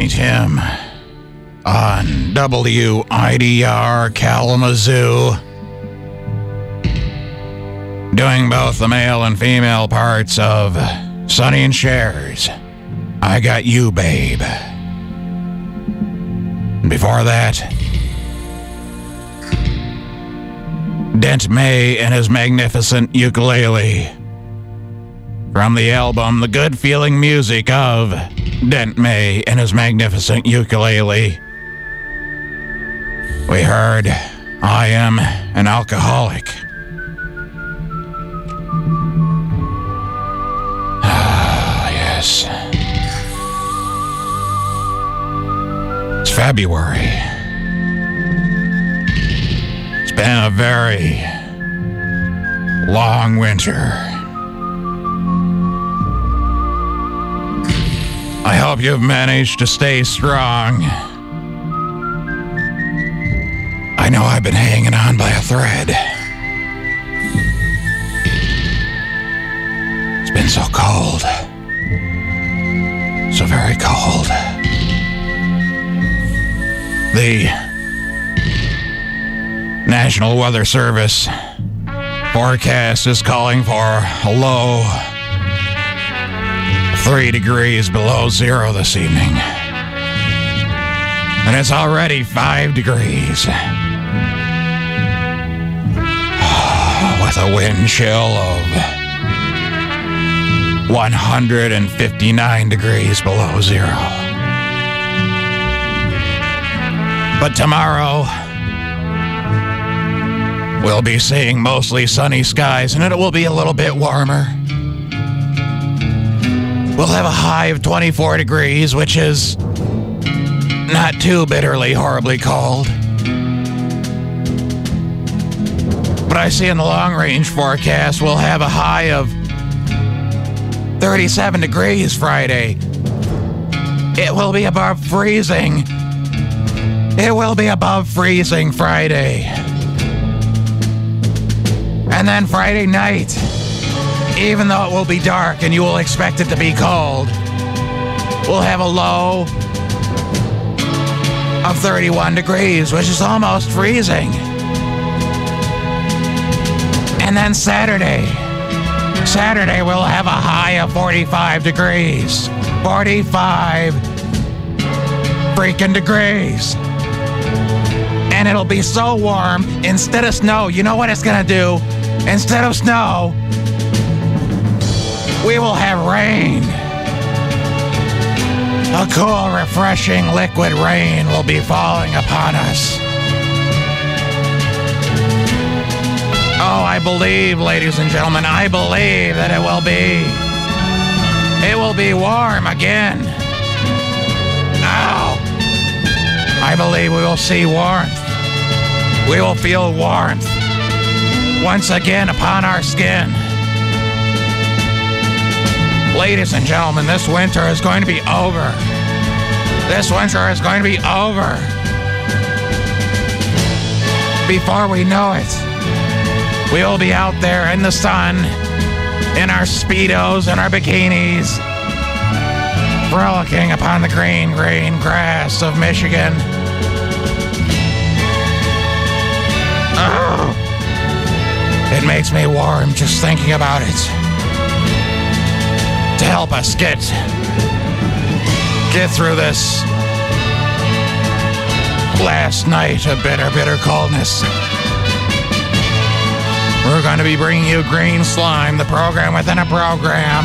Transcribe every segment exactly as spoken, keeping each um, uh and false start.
find him on W I D R Kalamazoo, doing both the male and female parts of Sonny and Cher's I Got You, Babe. Before that, Dent May and his magnificent ukulele from the album The Good Feeling Music of Dent May and his magnificent ukulele. We heard I Am an Alcoholic. Ah, yes. It's February. It's been a very long winter. I hope you've managed to stay strong. I know I've been hanging on by a thread. It's been so cold. So very cold. The National Weather Service forecast is calling for a low of three degrees below zero this evening. And it's already five degrees. With a wind chill of one hundred fifty-nine degrees below zero. But tomorrow, we'll be seeing mostly sunny skies, and it will be a little bit warmer. We'll have a high of twenty-four degrees, which is not too bitterly horribly cold. But I see in the long-range forecast we'll have a high of thirty-seven degrees Friday. It will be above freezing. It will be above freezing Friday. And then Friday night, even though it will be dark and you will expect it to be cold, we'll have a low of thirty-one degrees, which is almost freezing. And then Saturday, Saturday we'll have a high of forty-five degrees. forty-five freaking degrees. And it'll be so warm, instead of snow, you know what it's gonna do? Instead of snow, we will have rain. A cool, refreshing liquid rain will be falling upon us. Oh, I believe, ladies and gentlemen, I believe that it will be. It will be warm again. Ow. I believe we will see warmth. We will feel warmth once again upon our skin. Ladies and gentlemen, this winter is going to be over. This winter is going to be over. Before we know it, we will be out there in the sun, in our Speedos and our bikinis, frolicking upon the green, green grass of Michigan. Oh, it makes me warm just thinking about it. To help us get, get through this last night of bitter, bitter coldness. We're going to be bringing you Green Slime, the program within a program.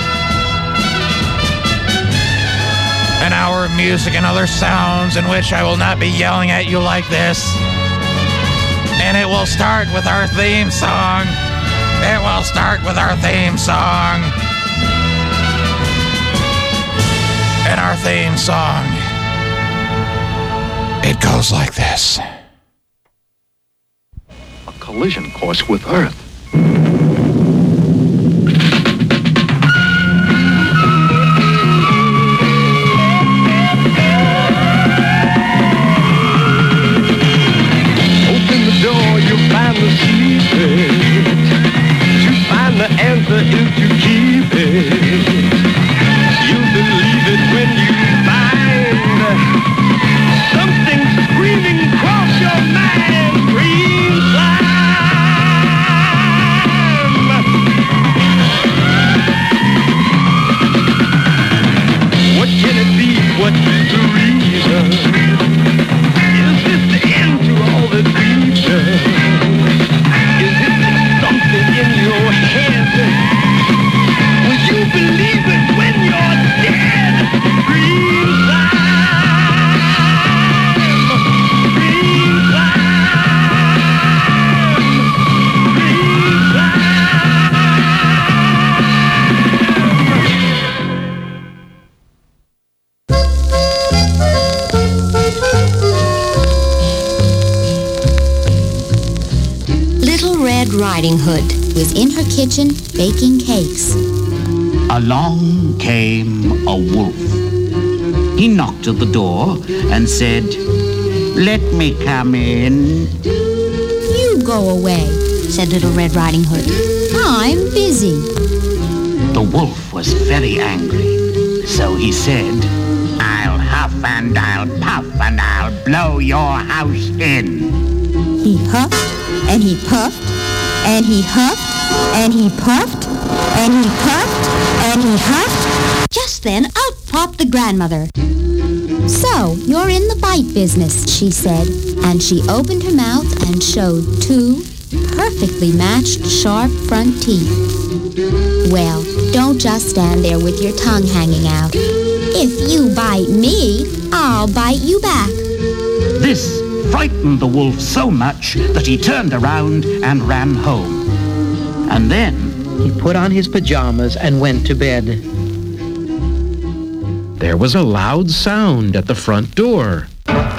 An hour of music and other sounds in which I will not be yelling at you like this. And it will start with our theme song. It will start with our theme song. And our theme song, it goes like this. Collision course with Earth. Open the door, you'll find the secret. To find the answer is to keep it. You'll believe it when you find Little Red Riding Hood was in her kitchen baking cakes. Along came a wolf. He knocked at the door and said, "Let me come in." "You go away," said Little Red Riding Hood. "I'm busy." The wolf was very angry, so he said, "I'll huff and I'll puff and I'll blow your house in." He huffed and he puffed and he huffed and he puffed and he puffed and he huffed. Just then out popped the grandmother. "So, you're in the bite business," she said, and she opened her mouth and showed two perfectly matched sharp front teeth. "Well, don't just stand there with your tongue hanging out. If you bite me, I'll bite you back." This frightened the wolf so much that he turned around and ran home. And then he put on his pajamas and went to bed. There was a loud sound at the front door.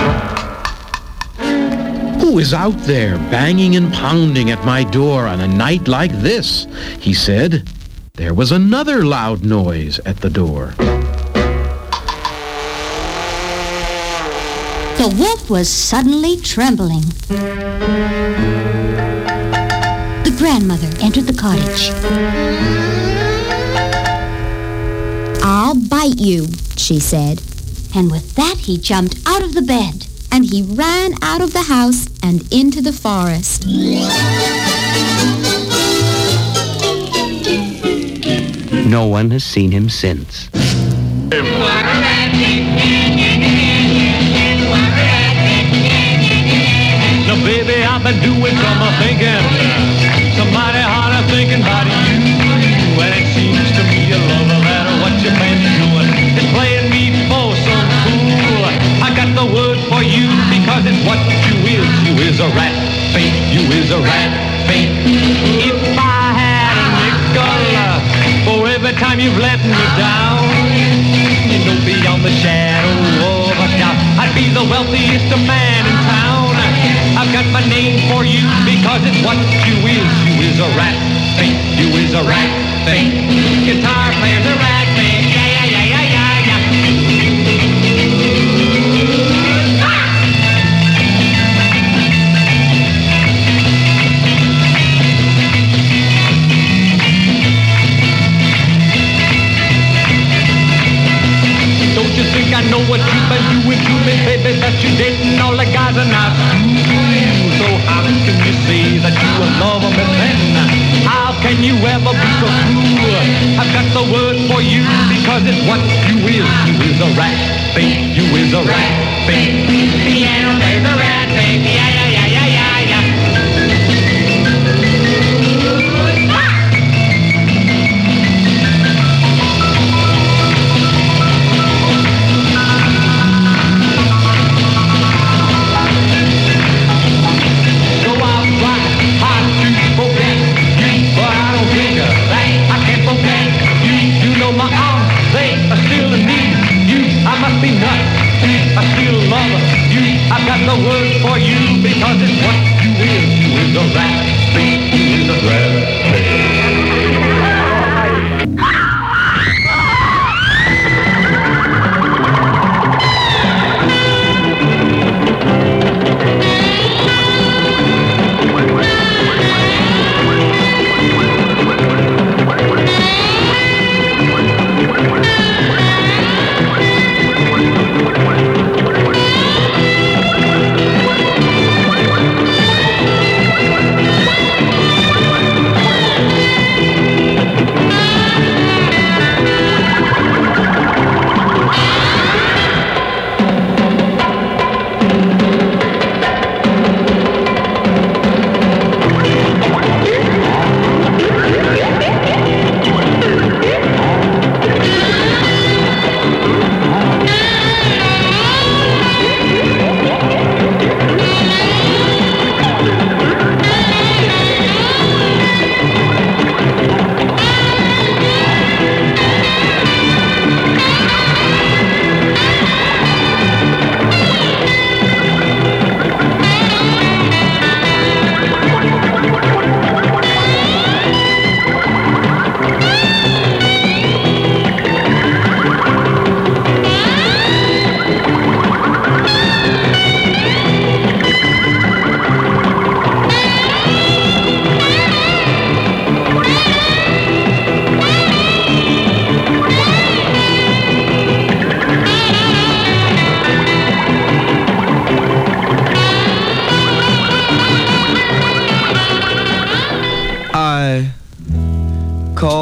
"Who is out there banging and pounding at my door on a night like this?" he said. There was another loud noise at the door. The wolf was suddenly trembling. The grandmother entered the cottage. "I'll bite you," she said. And with that he jumped out of the bed. And he ran out of the house and into the forest. No one has seen him since. Now, baby, I've been doing some thinking. Somebody harder thinking about you. And it seems to me you love no matter what you've been doing. It's playing me for some fool. I got the word for you because it's what you is. You is a rat face. You is a rat face. If I had a nickel for every time you've let me down, you know beyond the shadow of a doubt, I'd be the wealthiest man in town. I've got my name for you because it's what you is. You is a rat face. You is a rat face. Guitar player's a rat face. Yeah, yeah, yeah, yeah, yeah, yeah. Don't you think I know what you've been doing to me, baby? That you're dating all the guys are not true. So how can you say that you will love me then? How can you ever be so cruel? I've got the word for you because it's what you is. You is a rat face. You is a rat face. Piano plays a rat face. Yeah, yeah, yeah, yeah, yeah, yeah. Be nuts. I still love you. I've got the word for you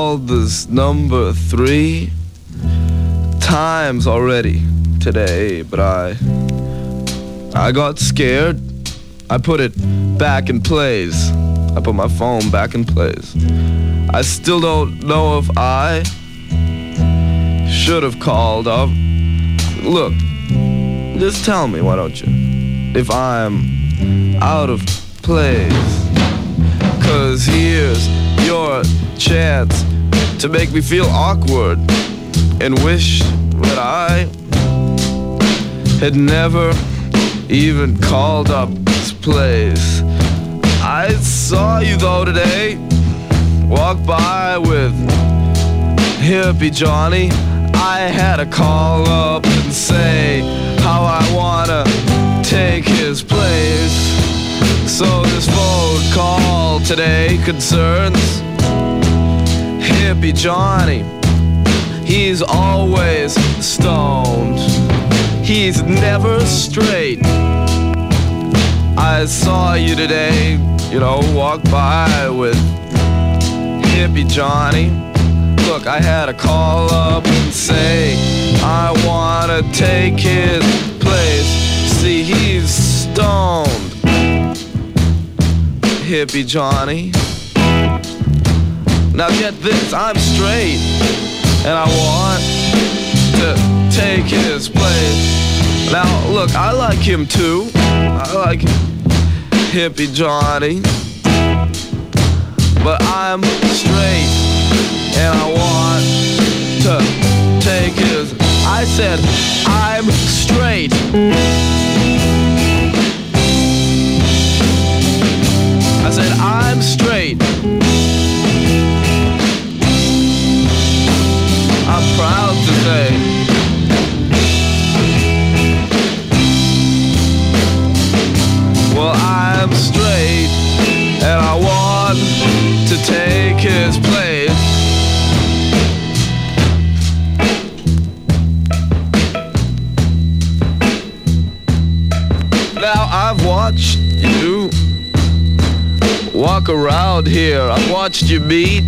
called this number three times already today, but I I got scared. I put it back in place. I put my phone back in place. I still don't know if I should have called up. Look, just tell me, why don't you, if I'm out of place. 'Cause here's your chance to make me feel awkward and wish that I had never even called up this place. I saw you though today, walk by with Hippie Johnny. I had to call up and say how I wanna take his place. So this phone call today concerns Hippie Johnny. He's always stoned. He's never straight. I saw you today, you know, walk by with Hippie Johnny. Look, I had to call up and say I wanna take his place. See, he's stoned, Hippie Johnny. Now get this, I'm straight, and I want to take his place. Now look, I like him too. I like Hippie Johnny, but I'm straight, and I want to take his. I said I'm straight. I said I'm straight. I'm proud to say. Well, I'm straight, and I want to take his place. Now I've watched you walk around here. I've watched you meet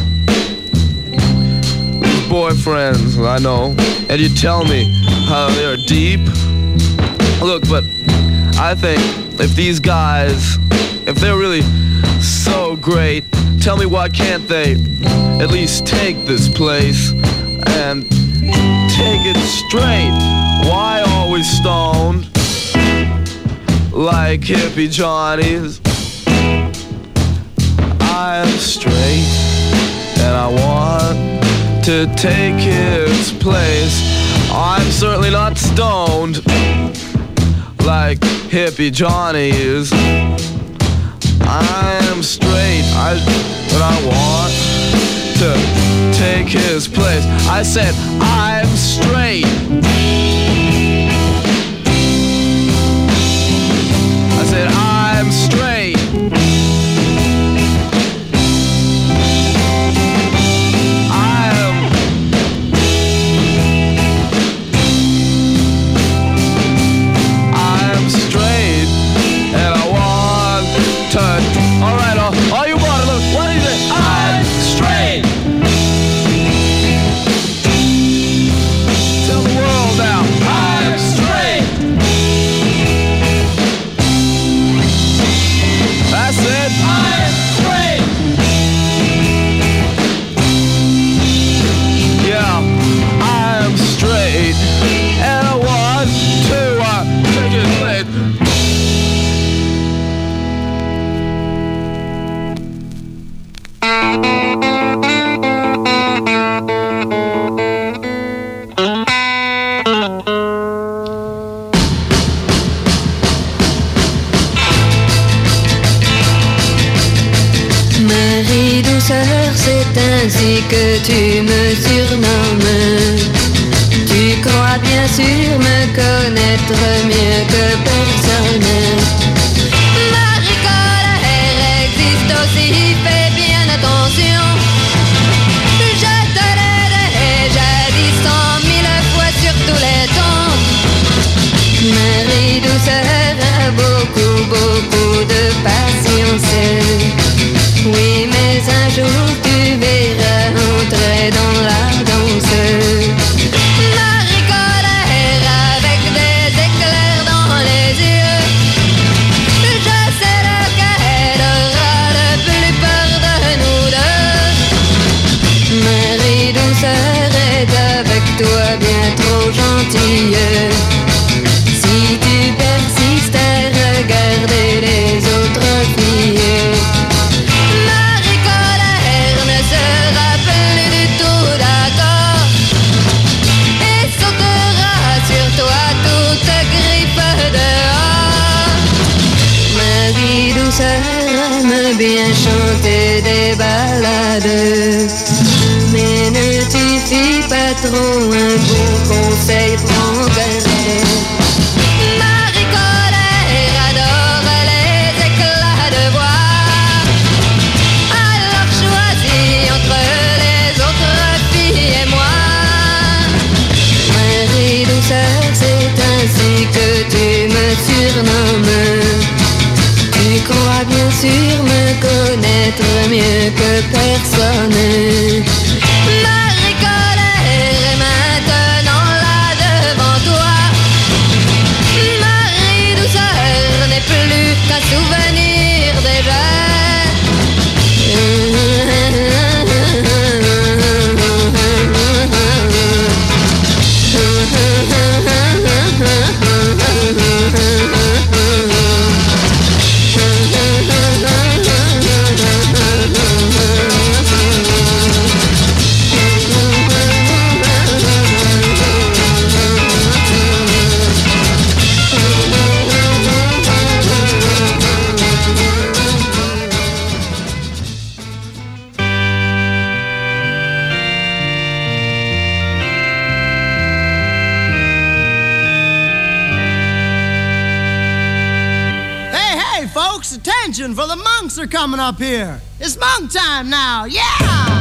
these boyfriends, I know, and you tell me how they're deep. Look, but I think if these guys, if they're really so great, tell me why can't they at least take this place and take it straight? Why always stoned like Hippie Johnny's? I'm straight, and I want to take his place. I'm certainly not stoned like Hippie Johnny is. I'm straight, I, but I want to take his place. I said I'm straight. I said I'm straight. Ainsi que tu me surnommes, tu crois bien sûr me connaître mieux que personne. Marie-Claire existe aussi, fais bien attention. Je te l'ai jadis cent mille fois sur tous les temps. Marie douceur a beaucoup, beaucoup de patience. Oui, mais un jour tu verras. Marie douceur aime bien chanter des ballades. Mais ne t'y fie pas trop, un bon conseil, prends garde. Marie colère adore les éclats de voix. Alors choisis entre les autres filles et moi. Marie douceur, c'est ainsi que tu me surnommes. Tu crois bien sûr me connaître mieux que personne. Marie colère est maintenant là devant toi. Marie douceur n'est plus qu'un souvenir déjà. For the monks are coming up here. It's monk time now, yeah!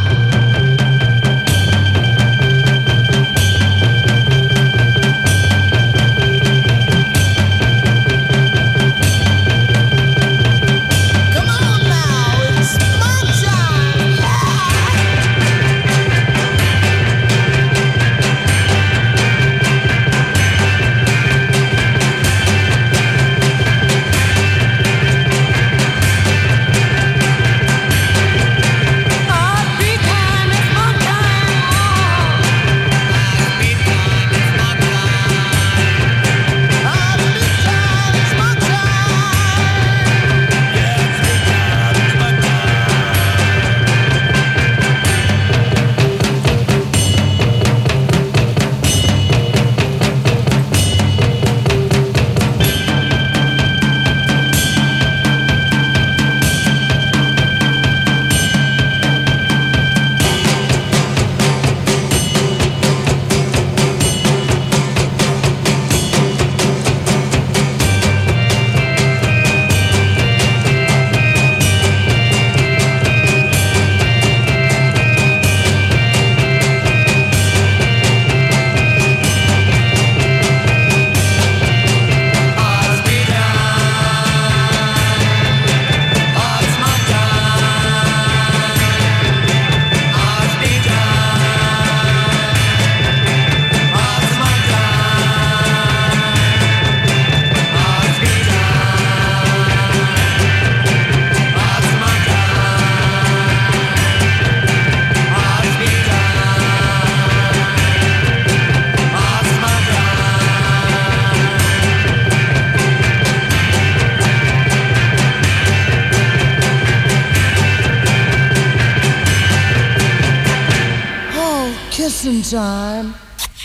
Kissing time.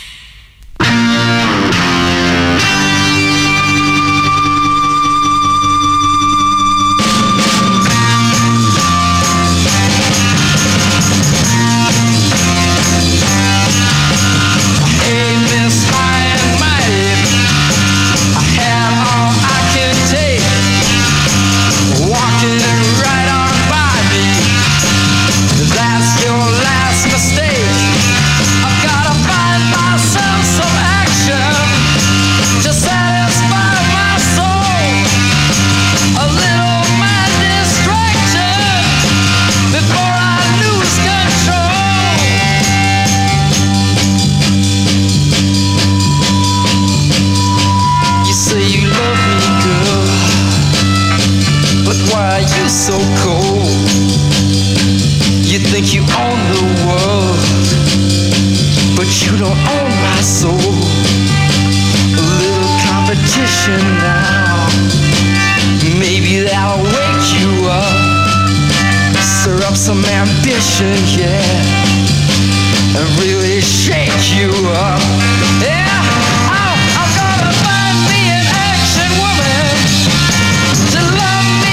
So cold, you think you own the world, but you don't own my soul. A little competition now, maybe that'll wake you up, stir up some ambition, yeah, and really shake you up, yeah. I'm, I'm gonna find me an action woman to love me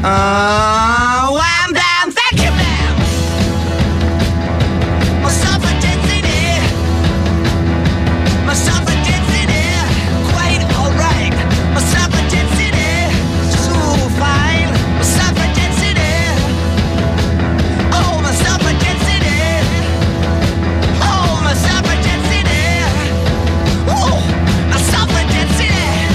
Uh, wham bam, thank you, ma'am. Myself a density, myself a density, quite alright. Myself a density, so fine. Myself a density, oh myself a density, oh myself a density, oh myself a density.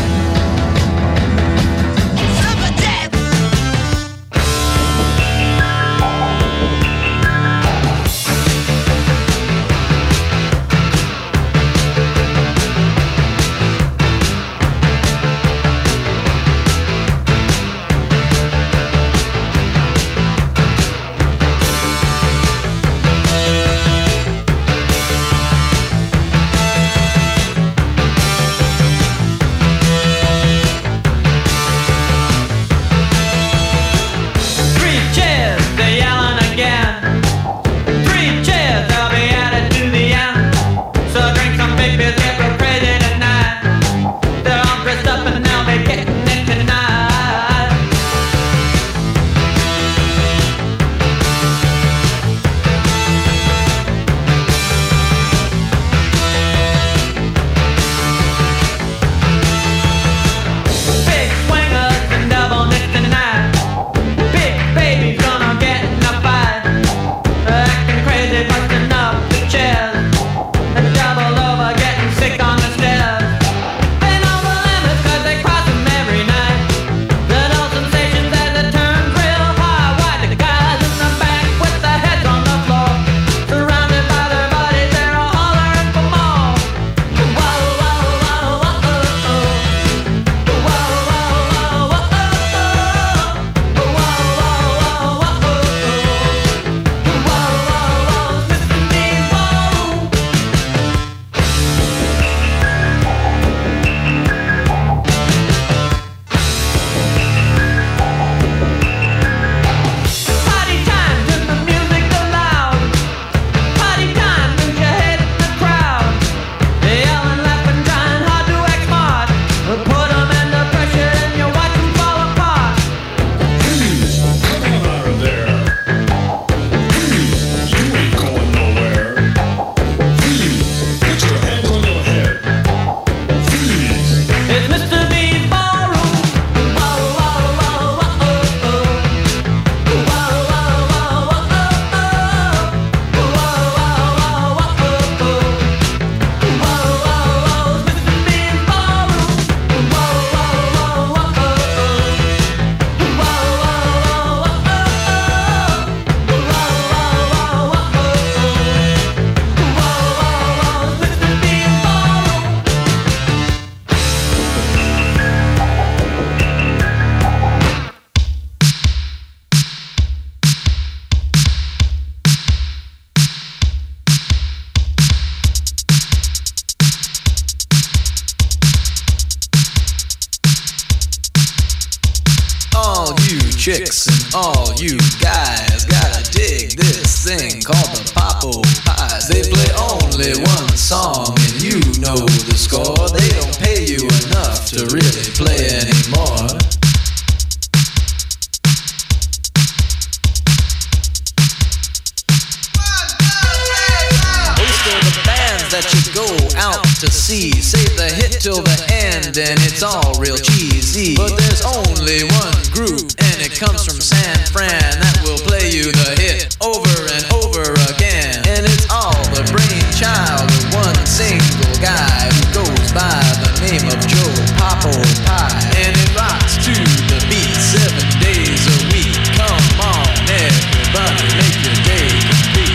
Chicks and all you guys gotta dig this thing called the Popo Pies. They play only one song and you know the score. They don't pay you enough to really play anymore. Most of the bands that you go out to see save the hit till the end and it's all real cheesy. But there's only one group and it comes from San Fran that will play you the hit over and over again. And it's all the brainchild of one single guy who goes by the name of Joe Popo Pie. And it rocks to the beat seven days a week. Come on, everybody, make your day complete.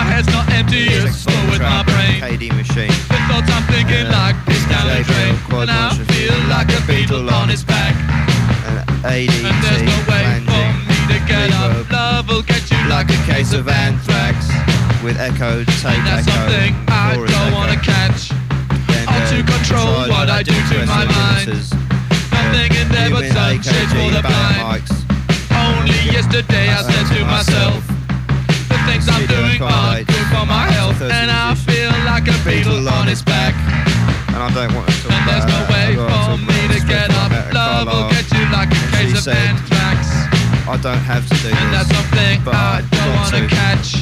head's not empty, it's full with my brain. K D Machine. With thoughts I'm thinking like piss down the drain. And I feel like a beetle on its back. A D T, and there's no way for me to get up. Love will get you like a case of anthrax. With echo, tape and that's echo, something I don't echo. wanna catch. Then, Or to uh, control what I do to my mind. Nothing in there but sunshade for the blind. Only yesterday I said to myself, the things I'm doing aren't good for my health. And I feel like a beetle on its back. And I don't want to talk And there's no way for me to get up. Love will get you like a case of anthrax. I don't have to do this. And that's something but I don't wanna catch.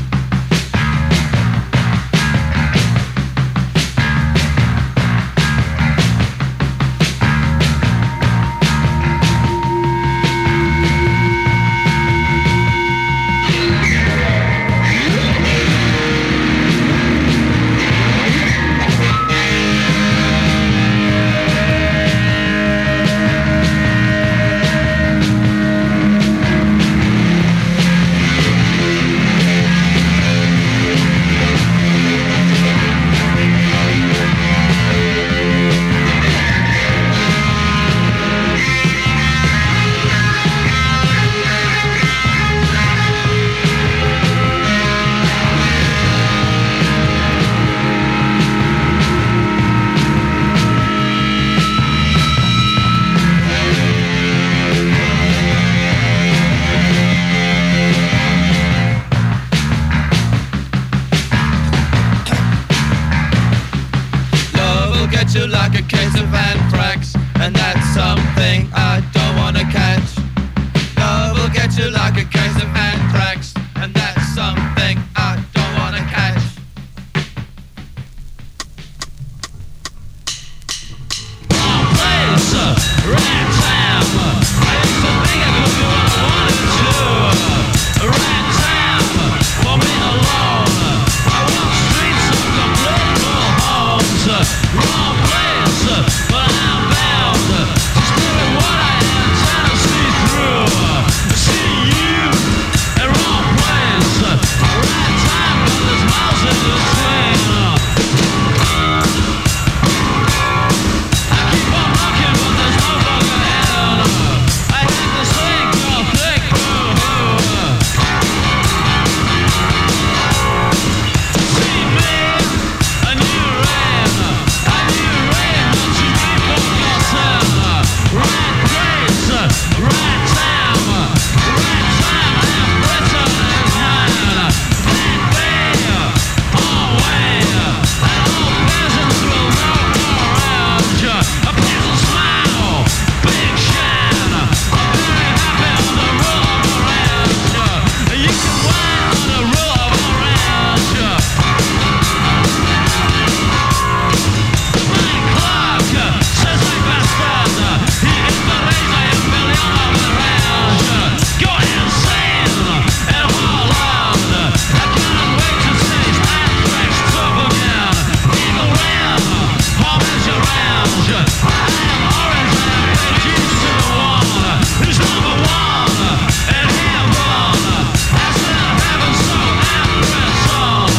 Like a case of anthrax, and that's something I don't wanna catch. Love will get you like a case of anthrax, and that's something I don't wanna catch. Wrong place, right time. I used to think I could do what I wanted to. Right time for me alone. I walk streets of complete rural homes. Wrong place, but I'm bound to spirit what I am trying to see through. See you at wrong place, right time, but there's miles in between. I keep on looking, but there's no fucking end. I have to sink your thick through. See me, a new rain, a new rain, don't you be forgotten. Right place, right time, right time, and Britain is mine. That way, always, and all peasants will know around you. A peasant smile, big shine, I'm very happy on the rule of around you. You can win on the rule of around you. My clock says I bastard. He is the razor and million of around you. Go insane and haul out. I cannot wait to see his anthrax top again. Evil ram, home is around you. I am orange and I'm red, you to the one. Who's number one and him one. I said heaven so anthrax on.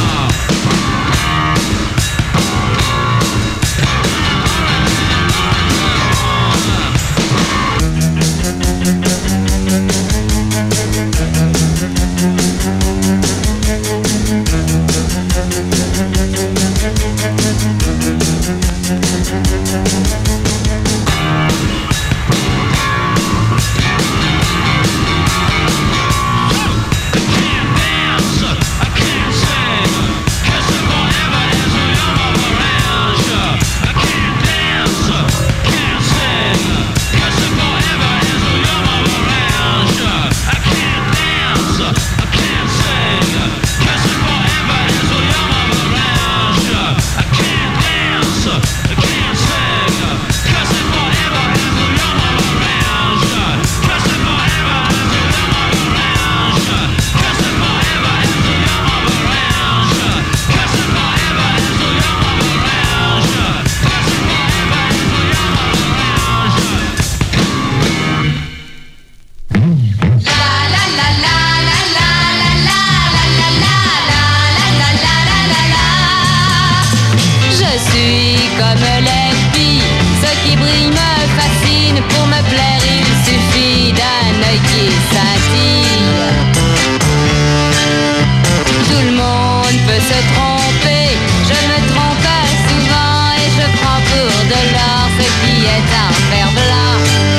trompée, je me trompe souvent et je prends pour de l'or ce qui est un fer-blanc.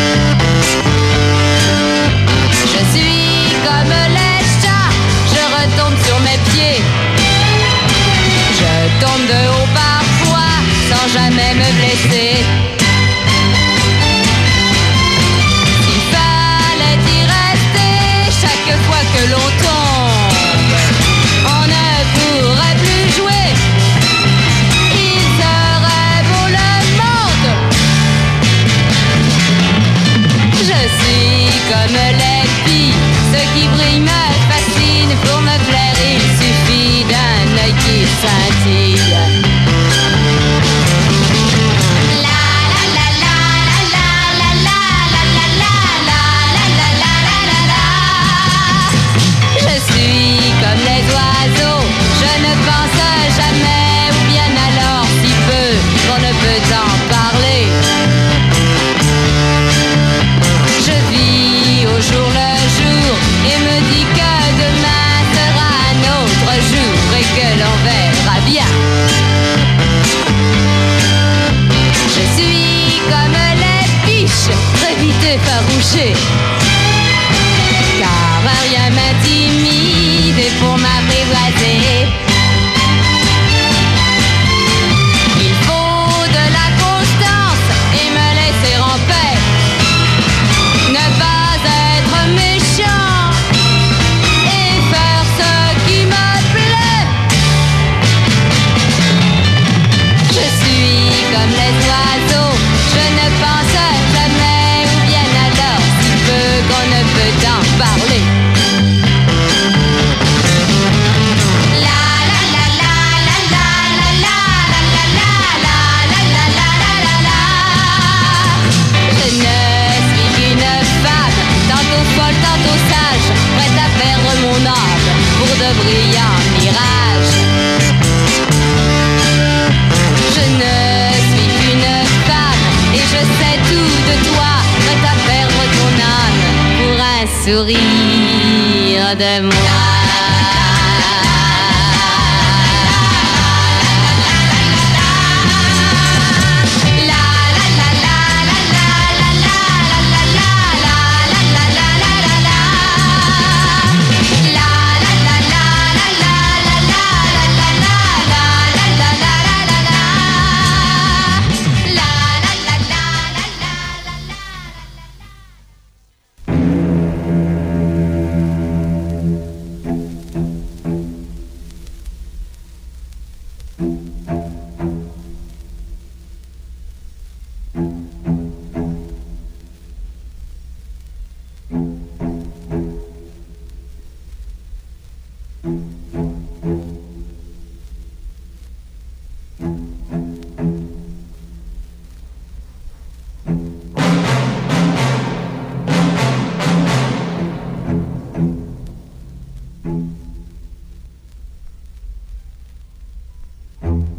Je suis comme les chats, je retombe sur mes pieds. Je tombe de haut parfois, sans jamais me blesser. S'il fallait y rester, chaque fois que l'on tombe, on ne pourrait plus jouer. Il serait beau le monde. Je suis comme les filles, ce qui brille me fascine. Pour me plaire, il suffit d'un œil qui scintille. Je suis comme les oiseaux, je ne pense jamais, ou bien alors si peu qu'on ne peut en parler. Je vis au jour le jour et me dis que demain sera un autre jour et que l'on verra bien. Je suis comme les biches, très vite effarouchées, car rien m'intimide pour m'apprivoiser. Il faut de la constance et me laisser en paix. Ne pas être méchant et faire ce qui me plaît. Je suis comme les oiseaux, je ne pense jamais, ou bien alors si peu qu'on ne peut en parler. Je ne suis qu'une femme, tantôt folle, tantôt sage, prête à perdre mon âme pour de brillants mirages. Je ne suis qu'une femme et je sais tout de toi, prête à perdre ton âme pour un sourire de moi. Thank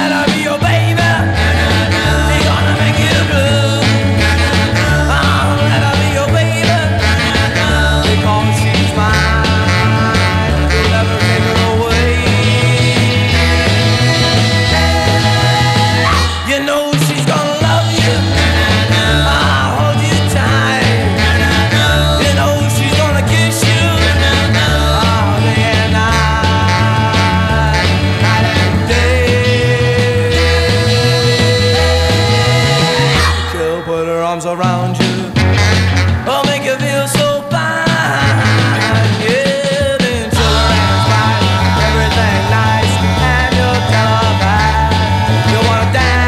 let her be your baby. She gonna make you blue. Oh, let her be your baby. Because she's mine. You'll never take her away. You know she's gonna love you. I'll hold you tight. You know she's gonna kiss you all day and night, night and day. She'll put her arms around you. Oh, make you feel so fine. Yeah, then she'll arrange fine. Everything nice, and you'll tell her that you wanna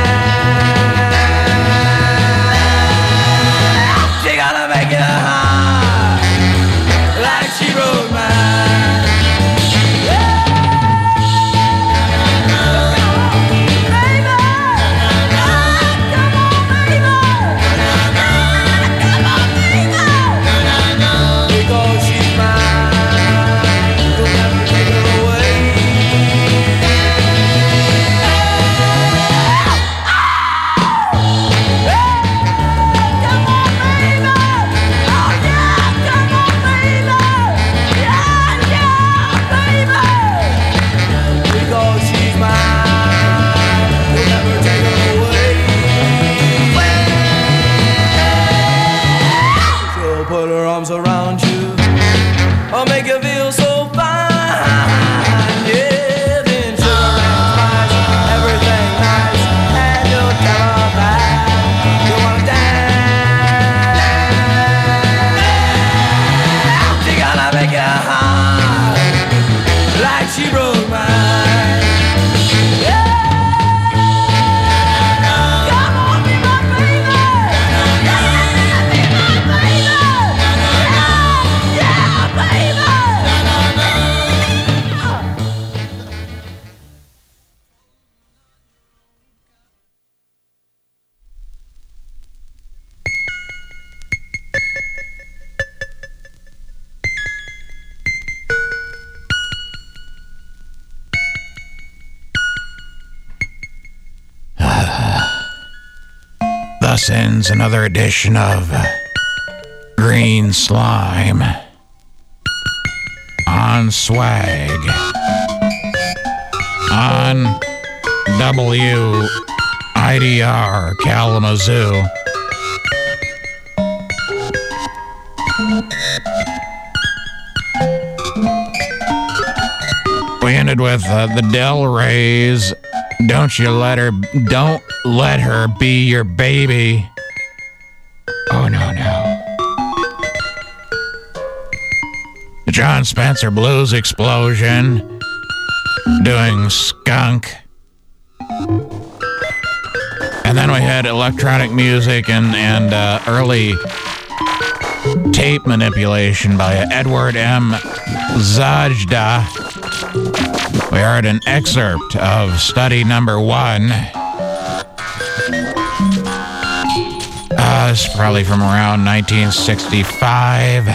dance. She gonna make you high, like she rode mine. Because she's mine, you'll never take her away. Because she's mine, you'll never take her away. She'll put her arms around you, or make you feel so fine. Yeah, then she'll arrange fine, everything nice, and you'll tell her that you wanna dance. She gonna make you high, like she rode mine. Come on, be my baby. Yeah, be my baby. Yeah, baby. Thus ends another edition of Green Slime on Swag on W I D R Kalamazoo. We ended with uh, the Del Reys. Don't you let her, don't let her be your baby. Oh, no, no. The John Spencer Blues Explosion doing Skunk. And then we had electronic music and, and uh, early tape manipulation by Edward M. Zajda. We heard an excerpt of study number one. Uh, it's probably from around nineteen sixty-five.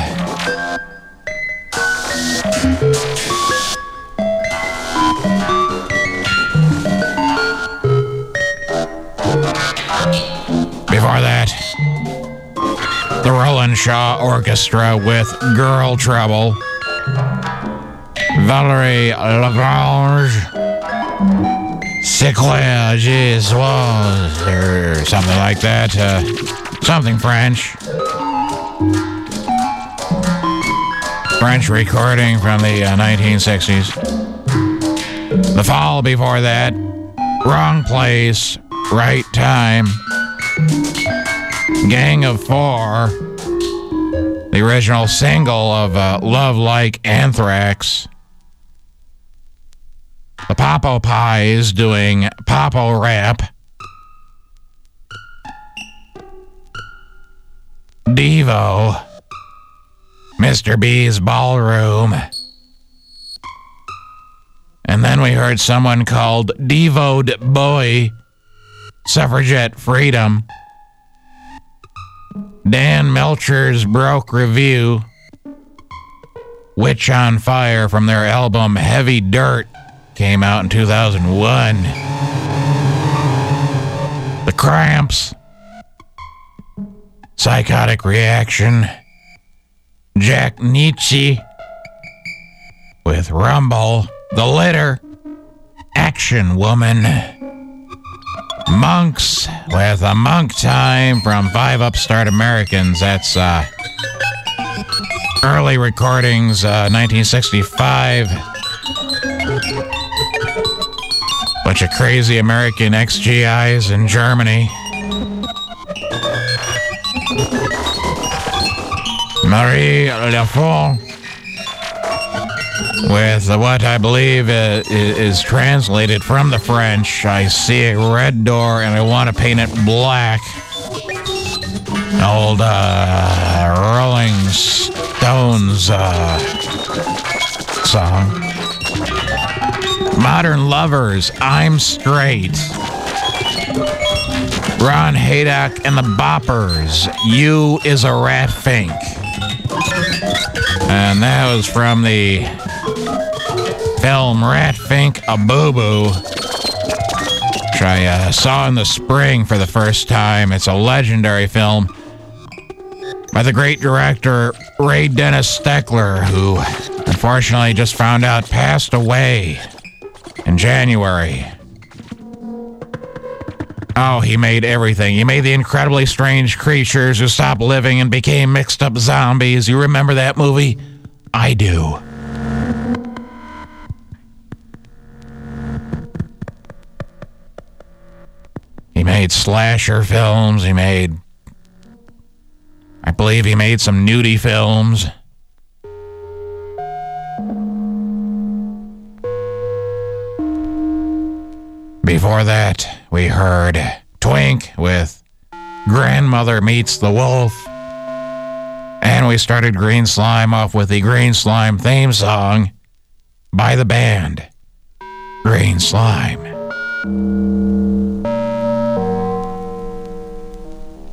Before that, the Roland Shaw Orchestra with Girl Trouble. Valerie Lagrange, C'est quoi, je sois, or something like that. Uh, something French. French recording from the uh, nineteen sixties. The fall before that, Wrong Place, Right Time. Gang of Four, the original single of uh, Love Like Anthrax. The Popo Pies doing Popo Rap. Devo, Mister B's Ballroom. And then we heard someone called Devoed Boy, Suffragette Freedom. Dan Melcher's Broke Review, Witch on Fire from their album Heavy Dirt, came out in two thousand one. Cramps, Psychotic Reaction, Jack Nietzsche with Rumble, The Litter, Action Woman, Monks with A Monk Time from Five Upstart Americans. That's uh, early recordings, uh, nineteen sixty-five. Bunch of crazy American ex G Is in Germany. Marie Lafont with what I believe uh, is translated from the French. I see a red door and I want to paint it black. An old uh, Rolling Stones uh, song. Modern Lovers, I'm Straight. Ron Haydock and the Boppers, You Is a Rat Fink. And that was from the film Rat Fink A Boo Boo, which I uh, saw in the spring for the first time. It's a legendary film by the great director Ray Dennis Steckler, who unfortunately just found out passed away in January. Oh, he made everything. He made The Incredibly Strange Creatures Who Stopped Living and Became Mixed Up Zombies. You remember that movie? I do. He made slasher films. He made... I believe he made some nudie films. Before that, we heard Twink with Grandmother Meets the Wolf. And we started Green Slime off with the Green Slime theme song by the band Green Slime.